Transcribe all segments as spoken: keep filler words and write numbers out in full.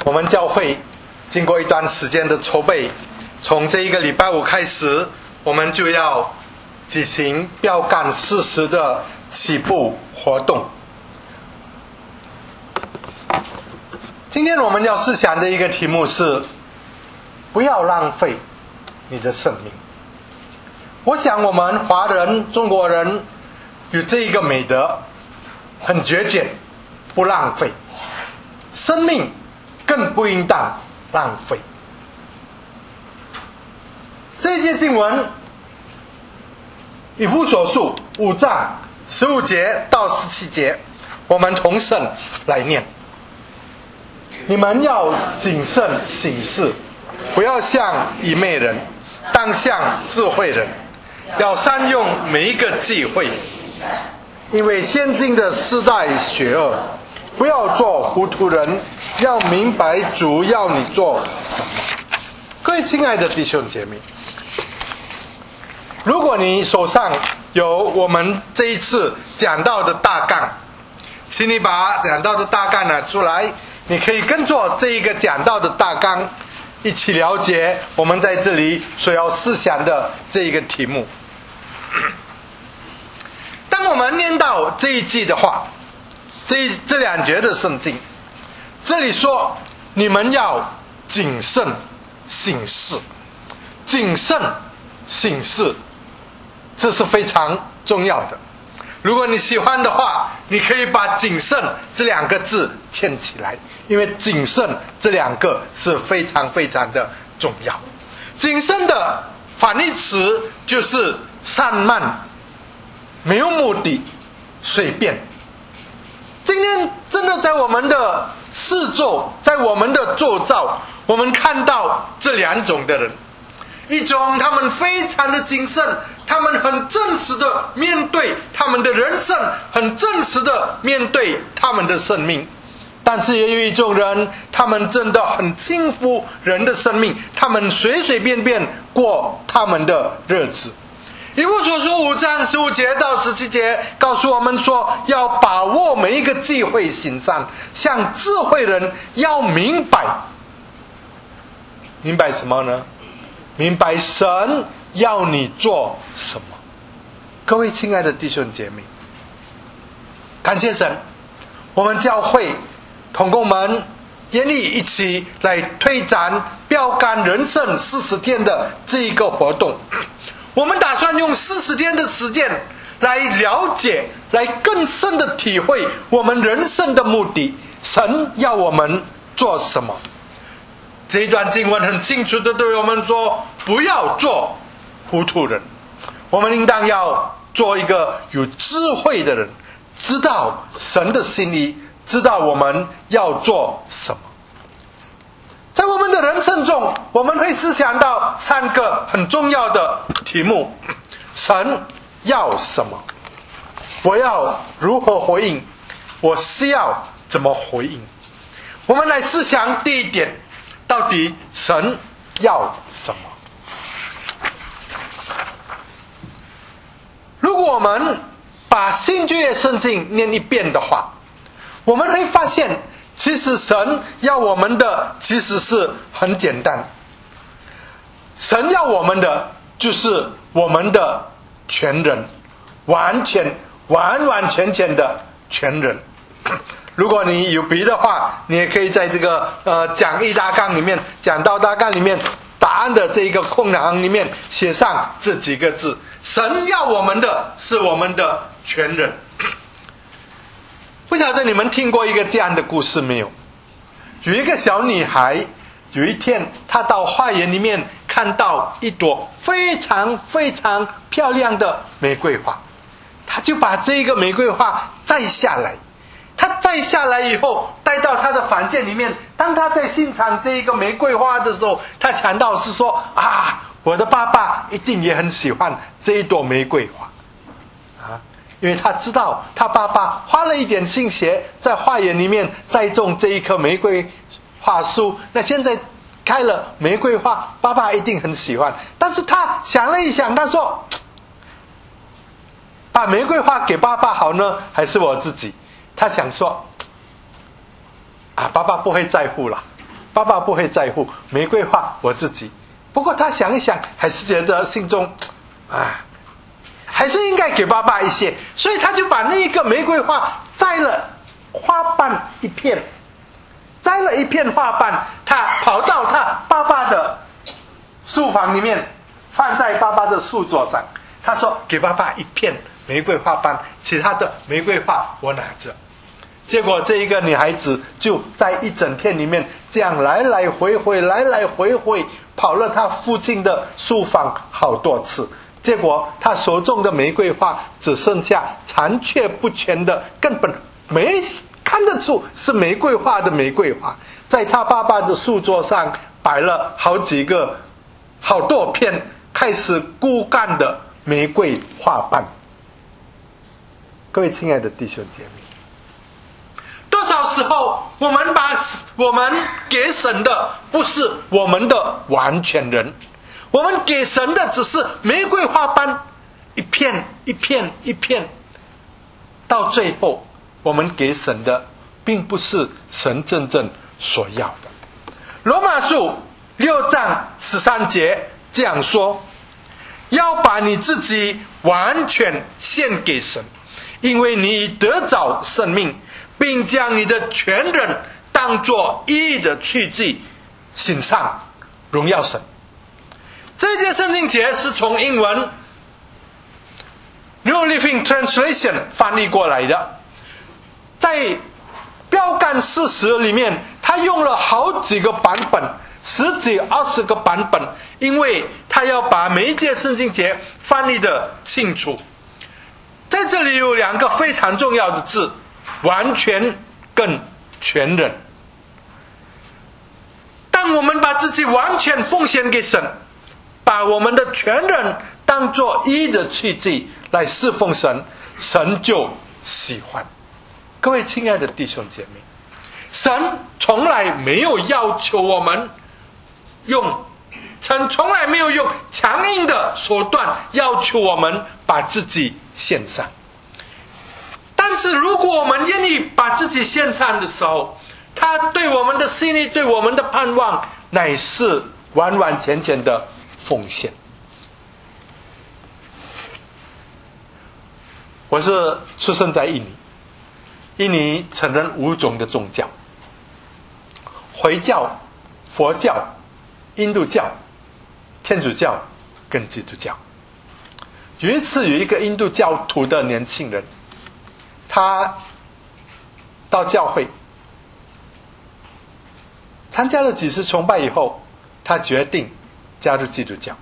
我们教会经过一段时间的筹备，从这一个礼拜五开始，我们就要举行标杆四十的起步活动。今天我们要思想的一个题目是：不要浪费你的生命。我想我们华人、中国人有这一个美德，很节俭，不浪费。生命更不应当浪费。这一节经文，以弗所书五章十五节到十七节，我们同声来念：你们要谨慎行事，不要像愚昧人，当像智慧人，要善用每一个机会，因为现今的时代邪恶，不要做糊涂人，要明白主要你做什么。各位亲爱的弟兄姐妹，如果你手上有我们这一次讲到的大纲，请你把讲到的大纲拿出来，你可以跟着这一个讲到的大纲一起了解我们在这里所要思想的这一个题目。当我们念到这一句的话，这这两节的圣经，这里说你们要谨慎行事，谨慎行事，这是非常重要的。如果你喜欢的话，你可以把谨慎这两个字牵起来，因为谨慎这两个是非常非常的重要。谨慎的反义词就是散漫，没有目的，随便。今天真的在我们的四周，在我们的周遭，我们看到这两种的人，一种他们非常的谨慎，他们很真实的面对他们的人生，很真实的面对他们的生命。但是也有一种人，他们真的很轻浮人的生命，他们随随便便过他们的日子。以弗所书五章十五节到十七节告诉我们说，要把握每一个机会行善，像智慧人要明白，明白什么呢？明白神要你做什么。各位亲爱的弟兄姐妹，感谢神，我们教会同工们愿意一起来推展标杆人生四十天的这一个活动。我们打算用四十天的时间来了解，来更深的体会我们人生的目的，神要我们做什么。这一段经文很清楚的对我们说，不要做糊涂人，我们应当要做一个有智慧的人，知道神的心意，知道我们要做什么。在我们的人生中，我们会思想到三个很重要的题目：神要什么？我要如何回应？我需要怎么回应？我们来思想第一点，到底神要什么？如果我们把新约的圣经念一遍的话，我们会发现其实神要我们的其实是很简单，神要我们的就是我们的全人，完全完完全全的全人。如果你有笔的话，你也可以在这个呃讲义大纲里面，讲到大纲里面答案的这一个空栏里面写上这几个字：神要我们的是我们的全人。不晓得你们听过一个这样的故事没有？有一个小女孩，有一天她到花园里面看到一朵非常非常漂亮的玫瑰花，她就把这个玫瑰花摘下来。她摘下来以后带到她的房间里面，当她在欣赏这一个玫瑰花的时候，她想到是说啊，我的爸爸一定也很喜欢这一朵玫瑰花啊，因为他知道他爸爸花了一点心血在花园里面栽种这一棵玫瑰花树，那现在开了玫瑰花，爸爸一定很喜欢。但是他想了一想，他说把玫瑰花给爸爸好呢，还是我自己？他想说啊，爸爸不会在乎了爸爸不会在乎，玫瑰花我自己。不过他想一想，还是觉得心中啊，还是应该给爸爸一些，所以他就把那一个玫瑰花摘了花瓣一片，摘了一片花瓣，他跑到他爸爸的书房里面，放在爸爸的书桌上。他说：“给爸爸一片玫瑰花瓣，其他的玫瑰花我拿着。”结果这一个女孩子就在一整天里面这样来来回回来来回回跑了她父亲的书房好多次，结果她手中的玫瑰花只剩下残缺不全的，根本没看得出是玫瑰花的玫瑰花。在她爸爸的书桌上摆了好几个好多片开始枯干的玫瑰花瓣。各位亲爱的弟兄姐妹，多少时候我们把我们给神的不是我们的完全人，我们给神的只是玫瑰花瓣，一片一片一片，到最后我们给神的并不是神真正所要的。罗马书六章十三节这样说：要把你自己完全献给神，因为你已得着生命，并将你的全人当作义的去祭献上，荣耀神。这节圣经节是从英文 New Living Translation 翻译过来的，在标杆事实里面，他用了好几个版本，十几二十个版本，因为他要把每一节圣经节翻译的清楚。在这里有两个非常重要的字：完全跟全人。当我们把自己完全奉献给神，把我们的全人当作义的去祭来侍奉神，神就喜欢。各位亲爱的弟兄姐妹，神从来没有要求我们用神从来没有用强硬的手段要求我们把自己献上。但是如果我们愿意把自己献上的时候，他对我们的心意，对我们的盼望，乃是完完全全的奉献。我是出生在印尼，印尼承认五种的宗教：回教、佛教、印度教、天主教跟基督教。有一次有一个印度教徒的年轻人，他到教会参加了几次崇拜以后，他决定加入基督教。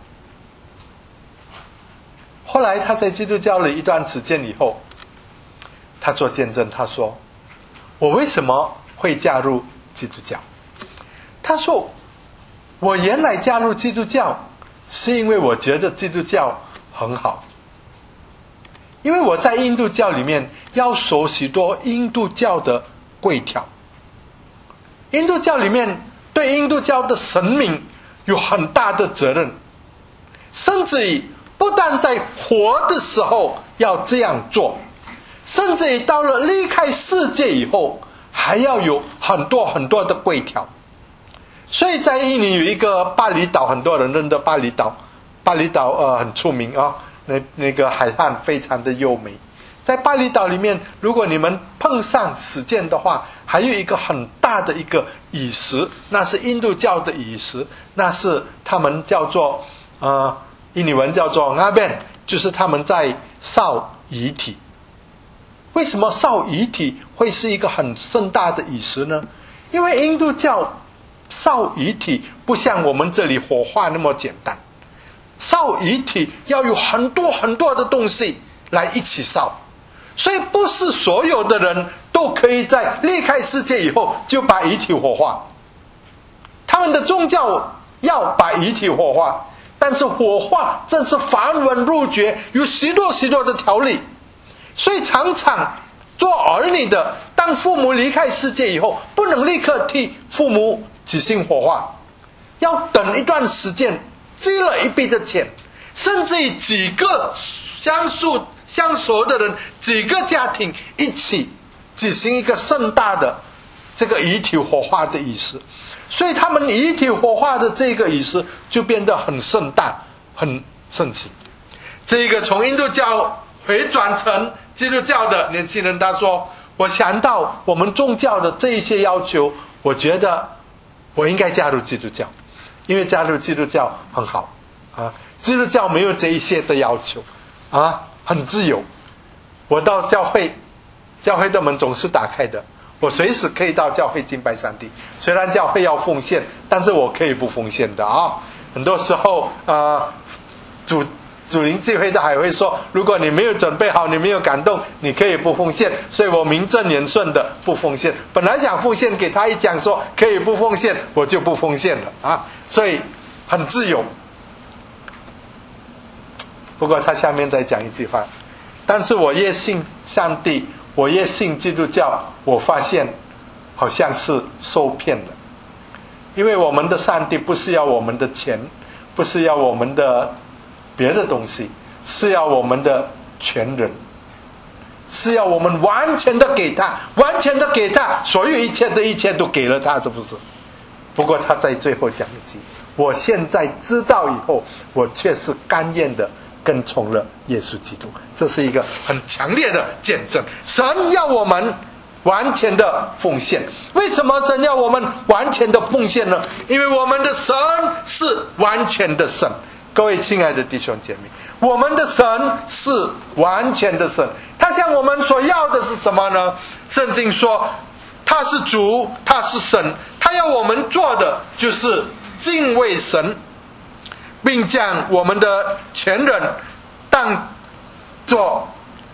后来他在基督教了一段时间以后，他做见证，他说：我为什么会加入基督教？他说：我原来加入基督教是因为我觉得基督教很好，因为我在印度教里面要守许多印度教的规条。印度教里面对印度教的神明有很大的责任，甚至于不但在活的时候要这样做，甚至于到了离开世界以后还要有很多很多的规条。所以在印尼有一个巴厘岛，很多人认得巴厘岛，巴厘岛呃很出名啊、哦，那那个海岸非常的优美。在巴厘岛里面，如果你们碰上实践的话，还有一个很大的一个仪式，那是印度教的仪式，那是他们叫做呃印尼文叫做 ngaben， 就是他们在烧遗体。为什么烧遗体会是一个很盛大的仪式呢？因为印度教烧遗体不像我们这里火化那么简单，烧遗体要有很多很多的东西来一起烧，所以不是所有的人都可以在离开世界以后就把遗体火化。他们的宗教要把遗体火化，但是火化正是繁文缛节，有许多许多的条例，所以常常做儿女的，当父母离开世界以后，不能立刻替父母举行火化，要等一段时间，积了一笔的钱，甚至于几个相熟相熟的人，几个家庭一起举行一个盛大的这个遗体火化的仪式，所以他们遗体火化的这个仪式就变得很盛大很盛情。这个从印度教回转成基督教的年轻人他说，我想到我们宗教的这一些要求，我觉得我应该加入基督教，因为加入基督教很好啊，基督教没有这一些的要求啊，很自由。我到教会，教会的门总是打开的，我随时可以到教会敬拜上帝。虽然教会要奉献，但是我可以不奉献的啊。很多时候呃主主灵聚会的还会说，如果你没有准备好，你没有感动，你可以不奉献。所以我名正言顺的不奉献，本来想奉献，给他一讲说可以不奉献，我就不奉献了啊，所以很自由。不过他下面再讲一句话，但是我越信上帝，我越信基督教，我发现好像是受骗了。因为我们的上帝不是要我们的钱，不是要我们的别的东西，是要我们的全人，是要我们完全的给他，完全的给他，所有一切的一切都给了他，是不是？不过他在最后讲一句，我现在知道以后，我却是甘愿的跟从了耶稣基督。这是一个很强烈的见证，神要我们完全的奉献。为什么神要我们完全的奉献呢？因为我们的神是完全的神。各位亲爱的弟兄姐妹，我们的神是完全的神，他向我们所要的是什么呢？圣经说他是主，他是神，他要我们做的就是敬畏神，并将我们的全人当作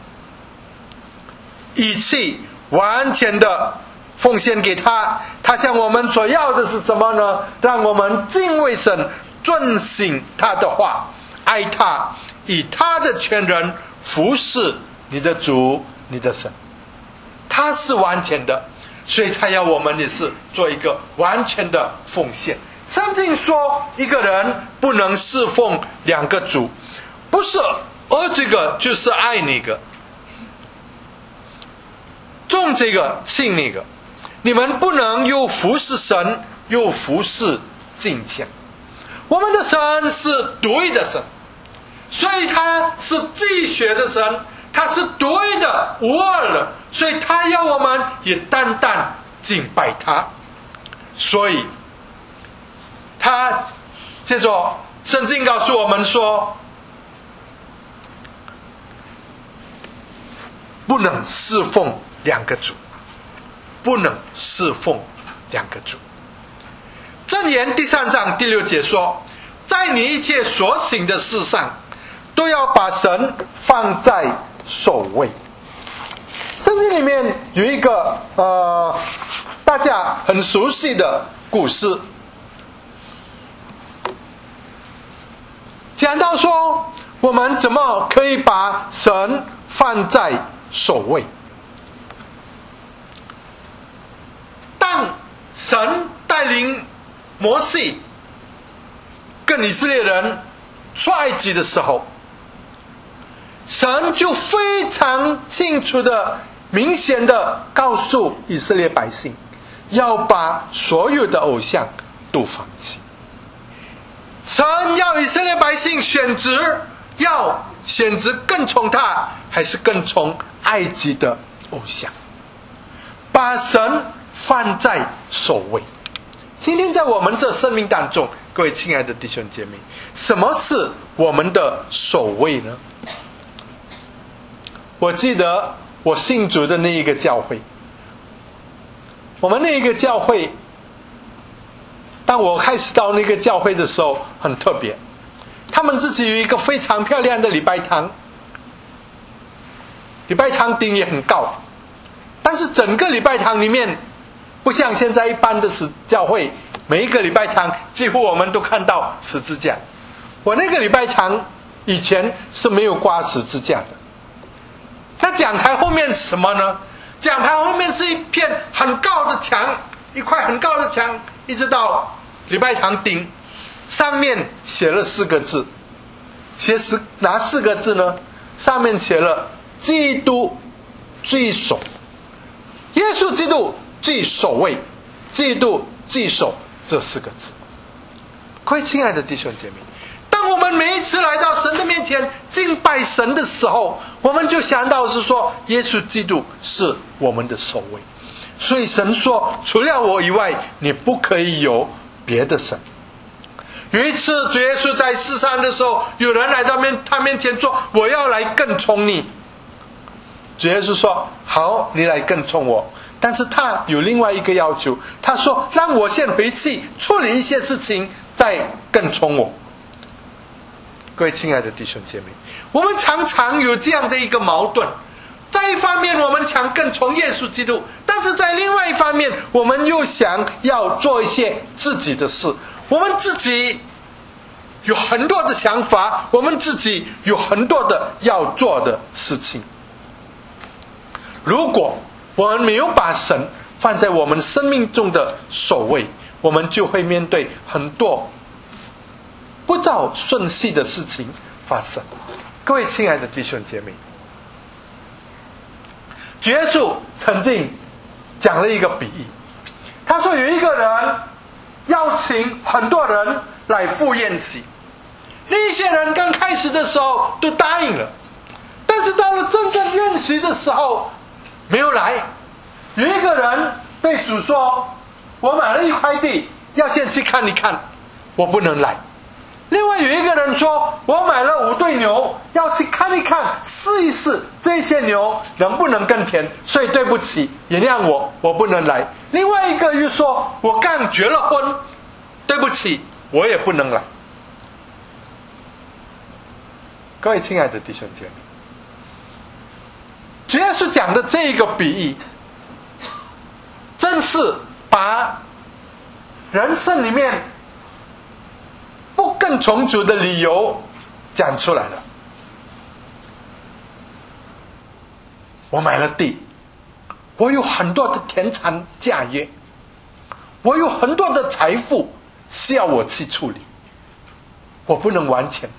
仪器完全的奉献给他。他向我们所要的是什么呢？让我们敬畏神，遵行他的话，爱他，以他的全人服侍你的主，你的神。他是完全的，所以他要我们也是做一个完全的奉献。圣经说一个人不能侍奉两个主，不是爱这个就是爱那个，重这个轻那个，你们不能又服侍神又服侍金钱。我们的神是独一的神，所以他是既学的神，他是独一的无二的，所以他要我们也单单敬拜他。所以他接着圣经告诉我们说，不能侍奉两个主，不能侍奉两个主。箴言第三章第六节说，在你一切所行的事上，都要把神放在首位。圣经里面有一个呃大家很熟悉的故事，讲到说我们怎么可以把神放在首位。当神带领摩西跟以色列人出埃及的时候，神就非常清楚的明显的告诉以色列百姓，要把所有的偶像都放弃。神要以色列百姓选择，要选择跟从他还是跟从埃及的偶像，把神放在首位。今天在我们的生命当中，各位亲爱的弟兄姐妹，什么是我们的首位呢？我记得我信主的那一个教会，我们那一个教会，当我开始到那个教会的时候很特别，他们自己有一个非常漂亮的礼拜堂，礼拜堂顶也很高，但是整个礼拜堂里面不像现在一般的教会，每一个礼拜堂几乎我们都看到十字架。我那个礼拜堂以前是没有挂十字架的。那讲台后面是什么呢？讲台后面是一片很高的墙，一块很高的墙，一直到礼拜堂顶，上面写了四个字，写十哪四个字呢？上面写了基督居首，耶稣基督记守位，嫉妒记守这四个字。各位亲爱的弟兄姐妹，当我们每一次来到神的面前敬拜神的时候，我们就想到是说耶稣基督是我们的守卫。所以神说，除了我以外，你不可以有别的神。有一次主耶稣在世上的时候，有人来到面他面前说，我要来跟从你。主耶稣说，好，你来跟从我，但是他有另外一个要求，他说，让我先回去处理一些事情，再跟从我。各位亲爱的弟兄姐妹，我们常常有这样的一个矛盾，在一方面我们想跟从耶稣基督，但是在另外一方面我们又想要做一些自己的事，我们自己有很多的想法，我们自己有很多的要做的事情。如果我们没有把神放在我们生命中的首位，我们就会面对很多不照顺序的事情发生。各位亲爱的弟兄姐妹，主耶稣曾经讲了一个比喻，他说有一个人邀请很多人来赴宴席，那些人刚开始的时候都答应了，但是到了真正宴席的时候没有来。有一个人被主说，我买了一块地，要先去看一看，我不能来。另外有一个人说，我买了五对牛，要去看一看，试一试这些牛能不能耕田，所以对不起，原谅我，我不能来。另外一个又说，我刚结了婚，对不起，我也不能来。各位亲爱的弟兄姐妹，主耶稣讲的这个比喻，正是把人生里面不跟从主的理由讲出来了。我买了地，我有很多的田产家业，我有很多的财富需要我去处理，我不能完全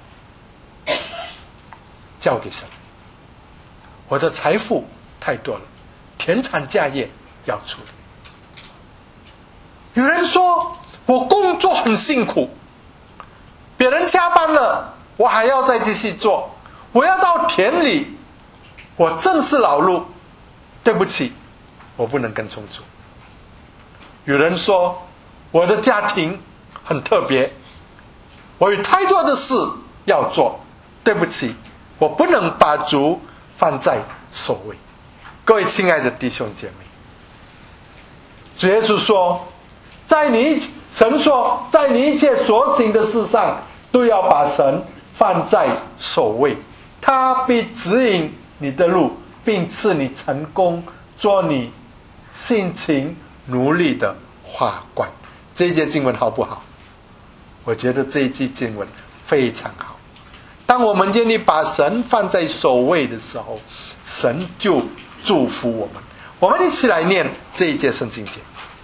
交给神。我的财富太多了，田产家业要处理。有人说，我工作很辛苦，别人下班了，我还要再继续做，我要到田里，我正是劳碌，对不起，我不能跟从主。有人说，我的家庭很特别，我有太多的事要做，对不起，我不能把主放在首位。各位亲爱的弟兄姐妹，主耶稣说，在你神说，在你一切所行的事上，都要把神放在首位，他必指引你的路，并赐你成功，做你辛勤努力的法官。这一节经文好不好？我觉得这一节经文非常好。当我们愿意把神放在首位的时候，神就祝福我们。我们一起来念这一节圣经节。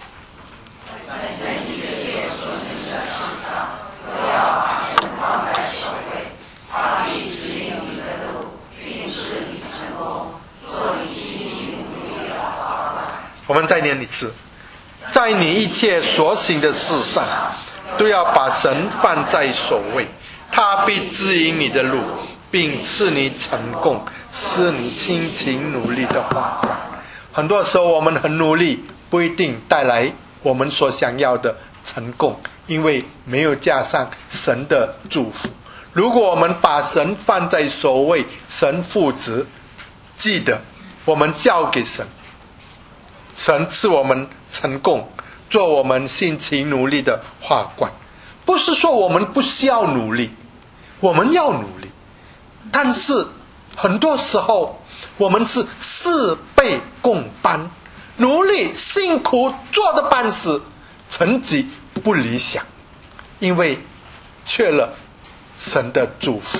我们再念一次，在你一切所行的事上，都要把神放在首位，他必指引你的路，并赐你成功，使你辛勤努力的法官。很多时候我们很努力，不一定带来我们所想要的成功，因为没有加上神的祝福。如果我们把神放在首位，神负责，记得我们交给神，神赐我们成功，做我们辛勤努力的法官。不是说我们不需要努力，我们要努力，但是很多时候我们是事倍功半，努力辛苦做的半死，成绩不理想，因为缺了神的祝福。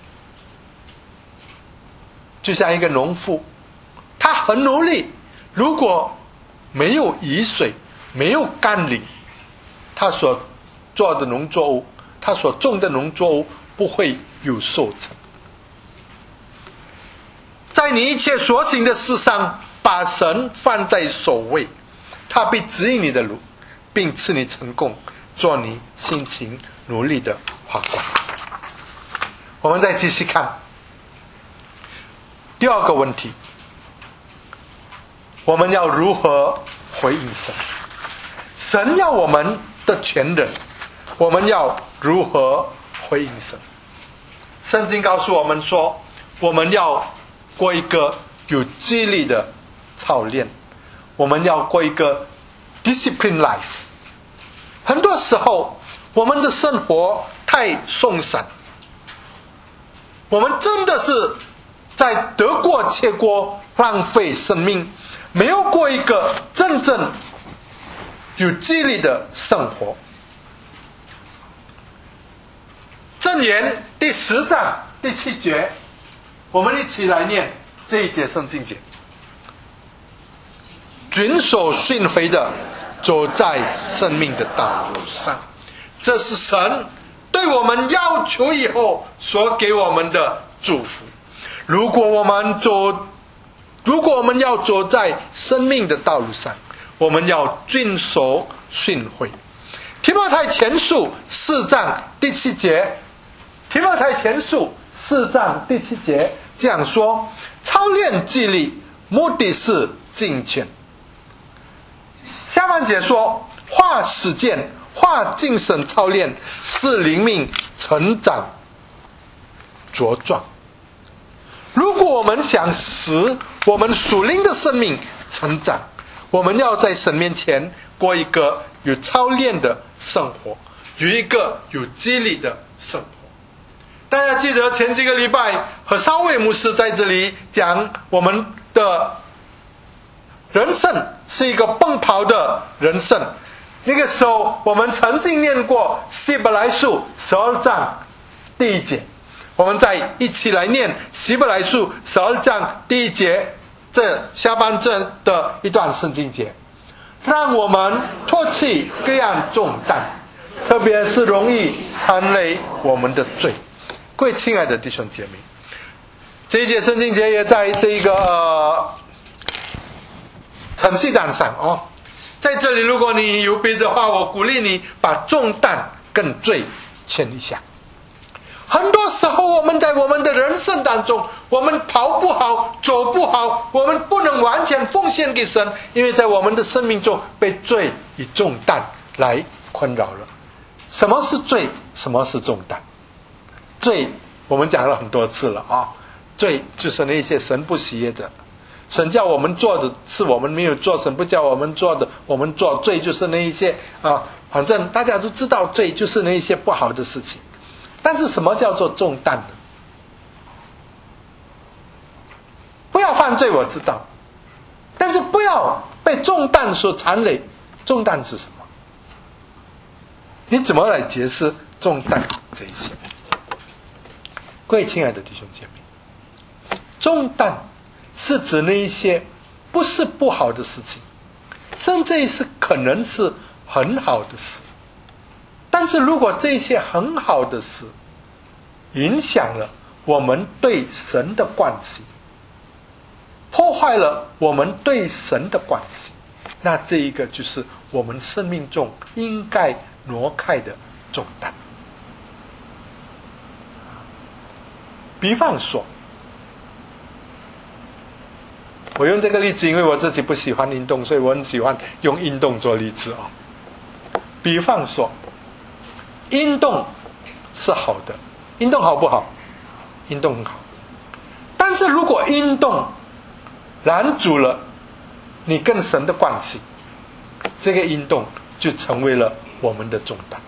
就像一个农夫，他很努力，如果没有雨水，没有甘霖，他所做的农作物，他所种的农作物不会有收成。在你一切所行的事上，把神放在首位， 他必指引你的路，并赐你成功，做你辛勤努力的花冠。我们再继续看第二个问题，我们要如何回应神？神要我们的全人，我们要如何回应神？圣经告诉我们说，我们要过一个有纪律的操练，我们要过一个 discipline life。 很多时候我们的生活太松散，我们真的是在得过且过，浪费生命，没有过一个真正有纪律的生活。箴言第十章第七节，我们一起来念这一节圣经节：遵守训诲的，走在生命的道路上。这是神对我们要求以后所给我们的祝福。如果我们走，如果我们要走在生命的道路上，我们要遵守训诲。提摩太前书四章第七节，提摩太前书四章第七节这样说：操练纪律，目的是敬虔。下半节说，花实践，花精神操练，使灵命成长茁壮。如果我们想使我们属灵的生命成长，我们要在神面前过一个有操练的生活，有一个有纪律的生活。大家记得前几个礼拜何少伟牧师在这里讲，我们的人生是一个奔跑的人生。那个时候我们曾经念过希伯来书十二章第一节，我们再一起来念希伯来书十二章第一节这下半阵的一段圣经节：让我们脱弃各样重担，特别是容易缠累我们的罪。各位亲爱的弟兄姐妹，这一节圣经节也在这个呃晨曦单上哦。在这里，如果你有笔的话，我鼓励你把重担跟罪牵一下。很多时候我们在我们的人生当中，我们跑不好，走不好，我们不能完全奉献给神，因为在我们的生命中被罪与重担来困扰了。什么是罪？什么是重担？罪我们讲了很多次了啊，罪就是那些神不喜悦的，神叫我们做的是我们没有做，神不叫我们做的我们做。罪就是那一些啊，反正大家都知道，罪就是那一些不好的事情。但是什么叫做重担呢？不要犯罪我知道，但是不要被重担所缠累。重担是什么？你怎么来解释重担这一些？各位亲爱的弟兄姐妹，重担是指那一些不是不好的事情，甚至是可能是很好的事。但是如果这些很好的事影响了我们对神的关系，破坏了我们对神的关系，那这一个就是我们生命中应该挪开的重担。比方说，我用这个例子，因为我自己不喜欢运动，所以我很喜欢用运动做例子啊。比方说，运动是好的，运动好不好？运动很好。但是如果运动拦阻了你跟神的关系，这个运动就成为了我们的重担。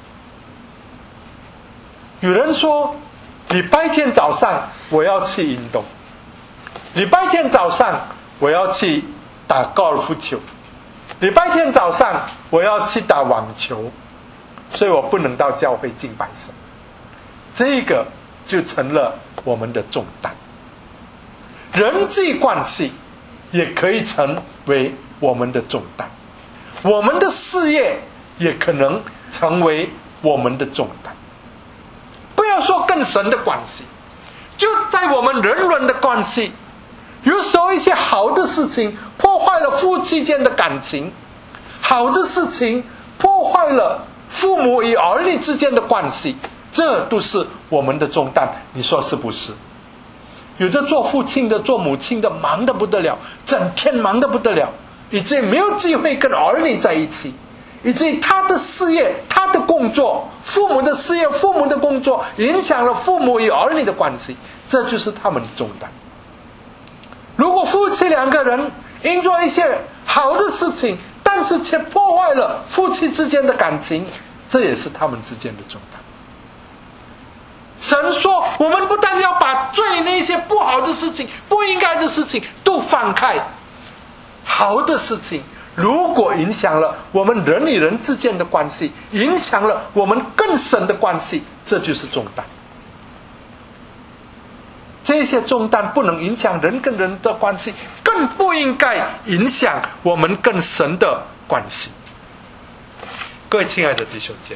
有人说，礼拜天早上我要去运动，礼拜天早上我要去打高尔夫球，礼拜天早上我要去打网球，所以我不能到教会敬拜神。这个就成了我们的重担。人际关系也可以成为我们的重担，我们的事业也可能成为我们的重担。不要说跟神的关系，就在我们人伦的关系，有时候一些好的事情破坏了夫妻间的感情， 好的事情破坏了父母与儿女之间的关系，这都是我们的重担，你说是不是？有的做父亲的做母亲的忙得不得了，整天忙得不得了，以至于没有机会跟儿女在一起，以至于他的事业他的工作，父母的事业父母的工作影响了父母与儿女的关系，这就是他们的重担。如果夫妻两个人因做一些好的事情，但是却破坏了夫妻之间的感情，这也是他们之间的重担。神说我们不但要把罪那些不好的事情不应该的事情都放开，好的事情如果影响了我们人与人之间的关系，影响了我们更深的关系，这就是重担。这些重担不能影响人跟人的关系，更不应该影响我们跟神的关系。各位亲爱的弟兄姐妹，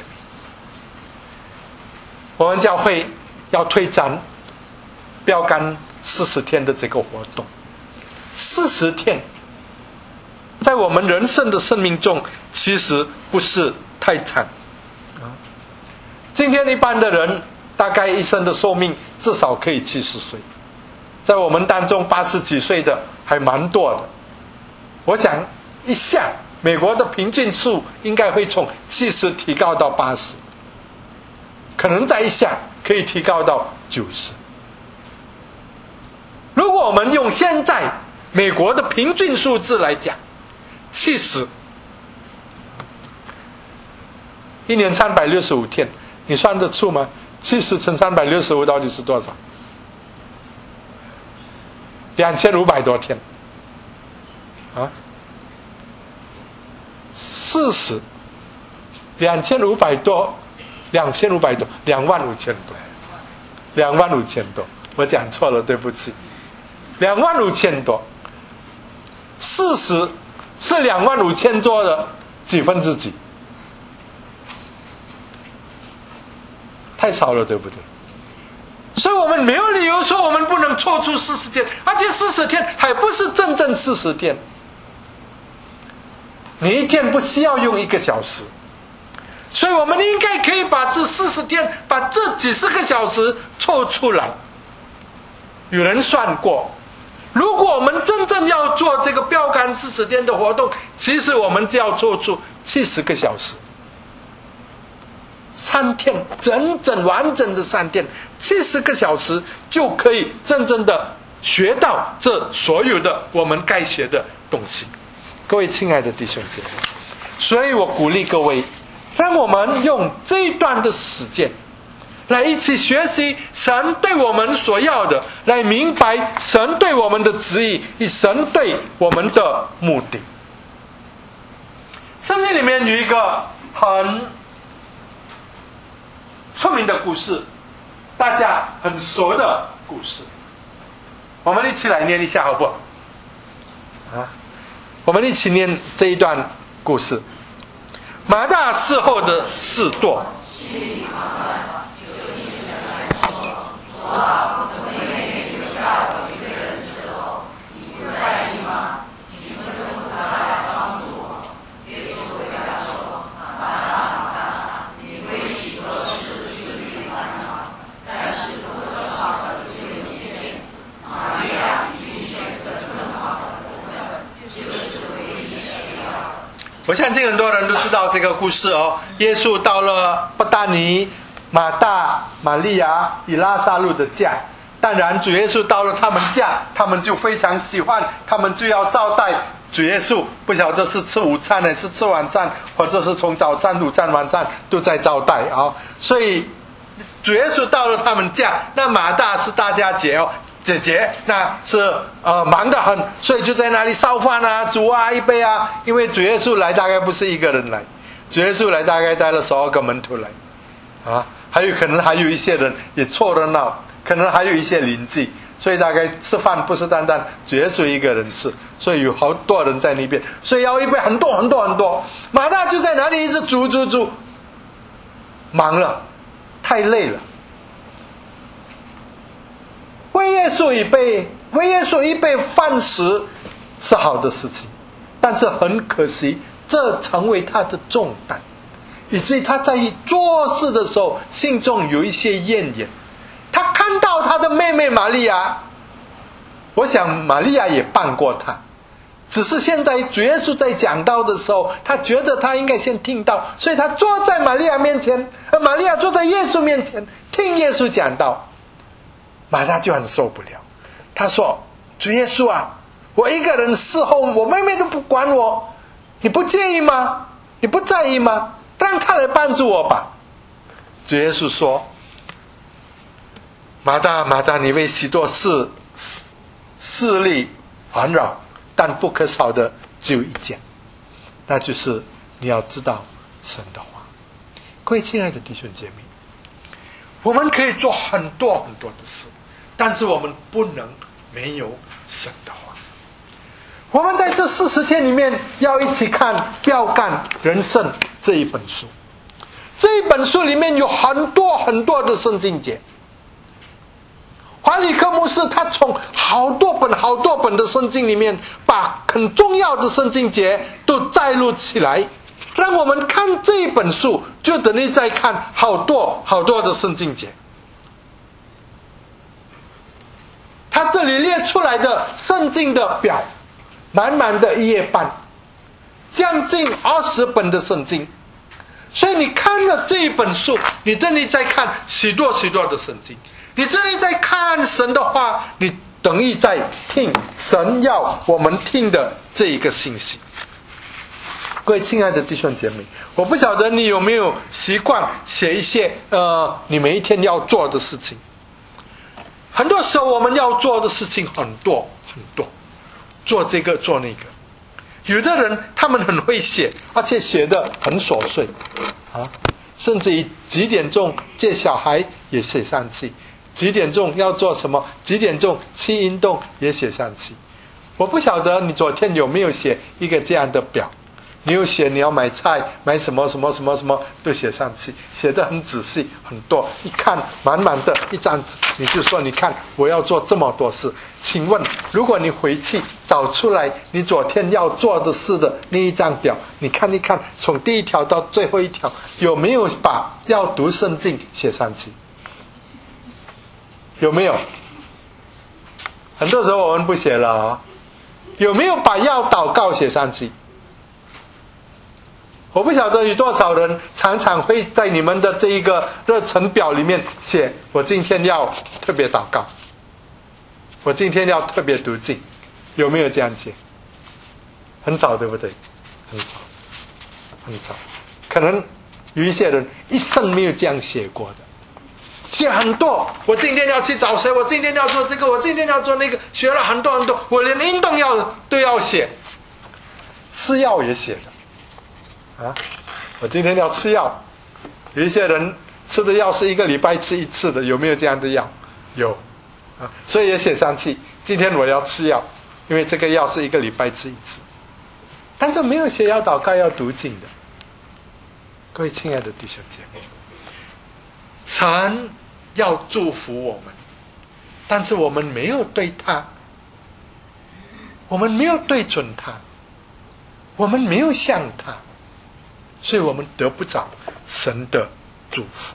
我们教会要推展标杆四十天的这个活动。四十天在我们人生的生命中其实不是太长。今天一般的人大概一生的寿命至少可以七十岁，在我们当中八十几岁的还蛮多的。我想一下美国的平均数应该会从七十提高到八十，可能再一下可以提高到九十。如果我们用现在美国的平均数字来讲，七十，一年三百六十五天，你算得出吗？七十乘三百六十五到底是多少？两千五百多天啊！四十，两千五百多，两千五百多，两万五千多，两万五千多，我讲错了，对不起，两万五千多。四十是两万五千多的几分之几？太少了，对不对？所以我们没有理由说我们不能抽出四十天，而且四十天还不是真正四十天。你一天不需要用一个小时，所以我们应该可以把这四十天，把这几十个小时抽出来。有人算过，如果我们真正要做这个标杆四十天的活动，其实我们就要做出七十个小时。三天，整整完整的三天，七十个小时就可以真正的学到这所有的我们该学的东西。各位亲爱的弟兄姐妹，所以我鼓励各位，让我们用这一段的时间来一起学习神对我们所要的，来明白神对我们的旨意与神对我们的目的。圣经里面有一个很出名的故事，大家很熟的故事，我们一起来念一下好不好？啊，我们一起念这一段故事。马大伺候的事多，我相信很多人都知道这个故事哦。耶稣到了伯大尼，马大、玛利亚与拉撒路的家。当然，主耶稣到了他们家，他们就非常喜欢，他们就要招待主耶稣。不晓得是吃午餐还是吃晚餐，或者是从早餐、午餐、晚餐都在招待啊、哦。所以主耶稣到了他们家，那马大是大家姐哦。姐姐那是呃忙得很，所以就在那里烧饭啊、煮啊、一杯啊。因为主耶稣来大概不是一个人来，主耶稣来大概带了十二个门徒来，啊，还有可能还有一些人也凑热闹，可能还有一些邻居，所以大概吃饭不是单单主耶稣一个人吃，所以有好多人在那边，所以要一杯很多很多很多。马大就在那里一直煮煮煮，忙了，太累了。为耶稣一杯，为耶稣一杯饭食是好的事情，但是很可惜， 这成为他的重担，以至于他在做事的时候心中有一些怨言。他看到他的妹妹玛利亚，我想玛利亚也帮过他，只是现在主耶稣在讲道的时候，他觉得他应该先听到，所以他坐在玛利亚面前，而玛利亚坐在耶稣面前听耶稣讲道。马大就很受不了，他说：主耶稣啊，我一个人侍候，我妹妹都不管我，你不介意吗？你不在意吗？让他来帮助我吧。主耶稣说：马大马大，你为许多事事力烦扰，但不可少的只有一件，那就是你要知道神的话。各位亲爱的弟兄姐妹，我们可以做很多很多的事，但是我们不能没有神的话。我们在这四十天里面要一起看《标杆人生》这一本书。这一本书里面有很多很多的圣经节。华里克牧师他从好多本好多本的圣经里面，把很重要的圣经节都摘录起来，让我们看这一本书就等于在看好多好多的圣经节。他这里列出来的圣经的表，满满的一页半，将近二十本的圣经。所以你看了这一本书，你这里在看许多许多的圣经，你这里在看神的话，你等于在听神要我们听的这一个信息。各位亲爱的弟兄姐妹，我不晓得你有没有习惯写一些呃你每一天要做的事情。很多时候我们要做的事情很多很多，做这个做那个。有的人他们很会写，而且写得很琐碎啊，甚至于几点钟接小孩也写上去，几点钟要做什么，几点钟去运动也写上去。我不晓得你昨天有没有写一个这样的表，你有写你要买菜买什么什么什么什么都写上去，写得很仔细很多，一看满满的一张纸，你就说你看我要做这么多事。请问如果你回去找出来你昨天要做的事的那一张表，你看一看从第一条到最后一条有没有把要读圣经写上去？有没有？很多时候我们不写了哦。有没有把要祷告写上去？我不晓得有多少人常常会在你们的这一个日程表里面写，我今天要特别祷告，我今天要特别读经，有没有这样写？很少，对不对？很少，很少。可能有一些人一生没有这样写过的，写很多，我今天要去找谁，我今天要做这个，我今天要做那个，学了很多很多，我连运动要都要写，吃药也写的啊，我今天要吃药。有一些人吃的药是一个礼拜吃一次的，有没有这样的药？有啊，所以也写上去，今天我要吃药，因为这个药是一个礼拜吃一次。但是没有写要祷告要读经的。各位亲爱的弟兄姐妹，神要祝福我们，但是我们没有对他，我们没有对准他，我们没有向他，所以我们得不着神的祝福。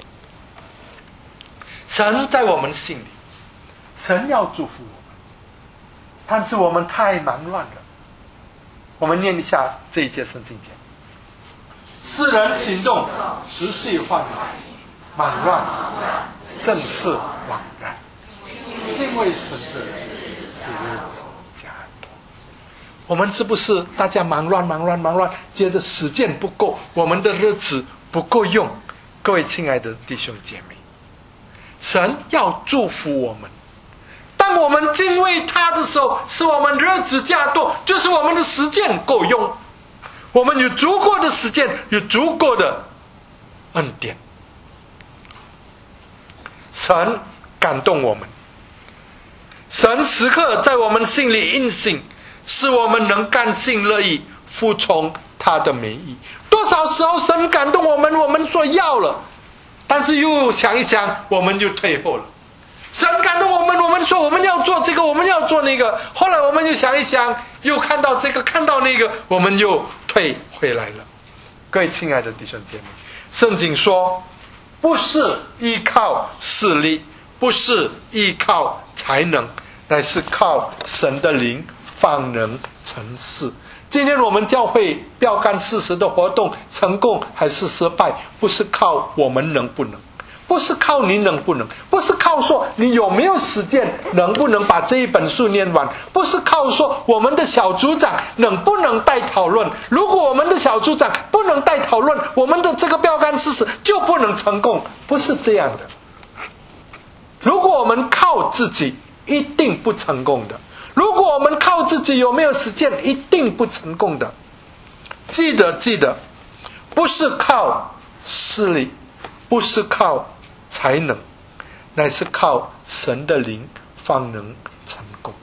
神在我们心里，神要祝福我们，但是我们太忙乱了。我们念一下这一节圣经节：世人行动，时系患难，忙乱，正是枉然。敬畏神的是日子加多。我们是不是大家忙乱忙乱忙乱，觉得时间不够，我们的日子不够用？各位亲爱的弟兄姐妹，神要祝福我们。当我们敬畏他的时候，是我们日子加多，就是我们的时间够用，我们有足够的时间，有足够的恩典。神感动我们，神时刻在我们心里运行，使我们能甘心乐意服从他的美意。多少时候神感动我们，我们说要了，但是又想一想，我们就退后了。神感动我们，我们说我们要做这个，我们要做那个，后来我们又想一想，又看到这个看到那个，我们又退回来了。各位亲爱的弟兄姐妹，圣经说，不是依靠势力，不是依靠才能，乃是靠神的灵方能成事。今天我们教会标杆四十的活动成功还是失败，不是靠我们能不能，不是靠你能不能，不是靠说你有没有时间能不能把这一本书念完，不是靠说我们的小组长能不能带讨论，如果我们的小组长不能带讨论，我们的这个标杆事实就不能成功，不是这样的。如果我们靠自己，一定不成功的。如果我们靠自己，有没有实践，一定不成功的。记得记得，不是靠势力，不是靠才能，乃是靠神的灵方能成功。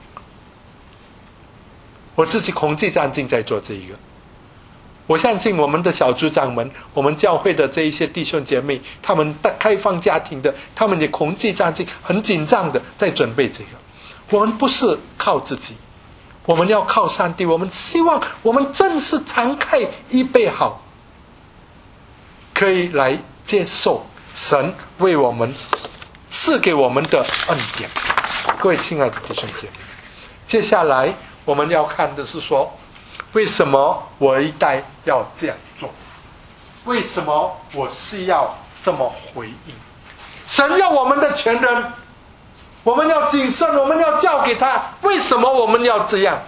我自己孔季战经在做这一个，我相信我们的小组长们，我们教会的这一些弟兄姐妹，他们开放家庭的，他们也孔季战经很紧张的在准备这个。我们不是靠自己，我们要靠上帝。我们希望我们正是敞开预备好，可以来接受神为我们赐给我们的恩典。各位亲爱的弟兄姐妹，接下来我们要看的是说，为什么我一代要这样做？为什么我是要这么回应？神要我们的全人，我们要谨慎，我们要交给他。为什么我们要这样？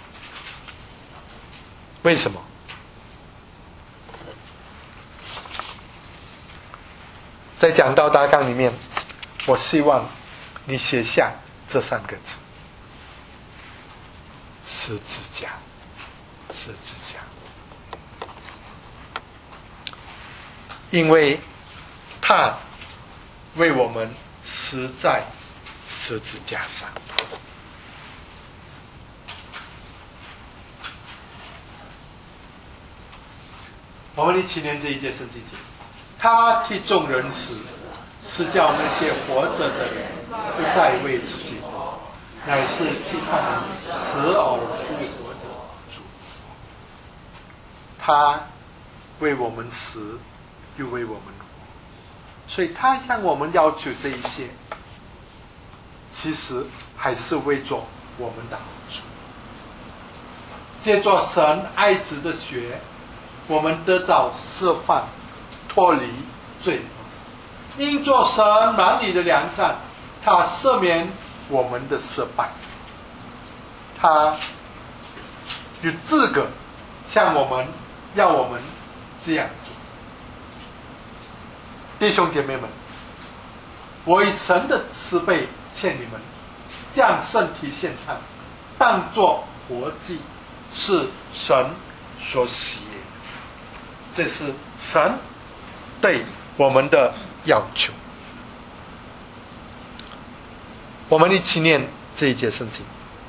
为什么？在讲道大纲里面，我希望你写下这三个字：十字架。十字架。因为他为我们死在十字架上。我们一起念这一节圣经节：他替众人死，是叫那些活着的人不再为自己活，乃是替他们死而复活的主。他为我们死，又为我们活，所以他向我们要求这一些，其实还是为着我们的好处。借着神爱子的血，我们得到释放，脱离罪恶。因着神满里的良善，他赦免我们的失败，他有资格向我们要我们这样做。弟兄姐妹们，我以神的慈悲劝你们，将身体献上，当作活祭，是神所喜悦的。这是神对我们的要求。我们一起念这一节圣经：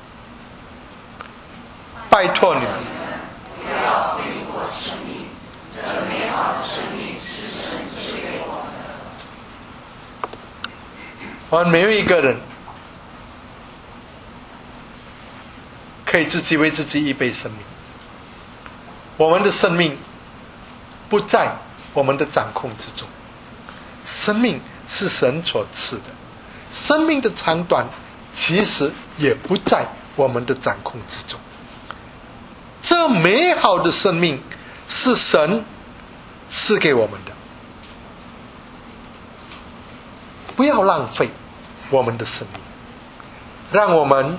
拜托你们，不要挥霍生命，这美好的生命是神赐给我们的。我们没有一个人可以自己为自己预备生命。我们的生命不在我们的掌控之中，生命是神所赐的，生命的长短其实也不在我们的掌控之中。这美好的生命是神赐给我们的，不要浪费我们的生命，让我们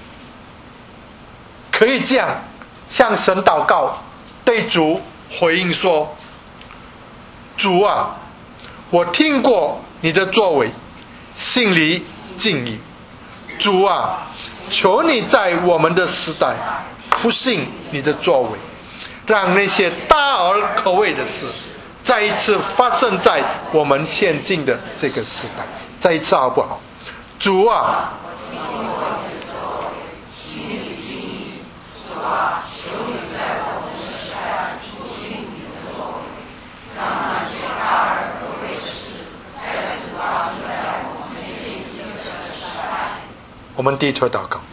可以这样向神祷告，对主回应说：主啊，我听过你的作为，心里敬意。主啊，求你在我们的时代复兴你的作为，让那些大而可畏的事再一次发生在我们现今的这个时代。再一次好不好？主啊，我们低头祷告。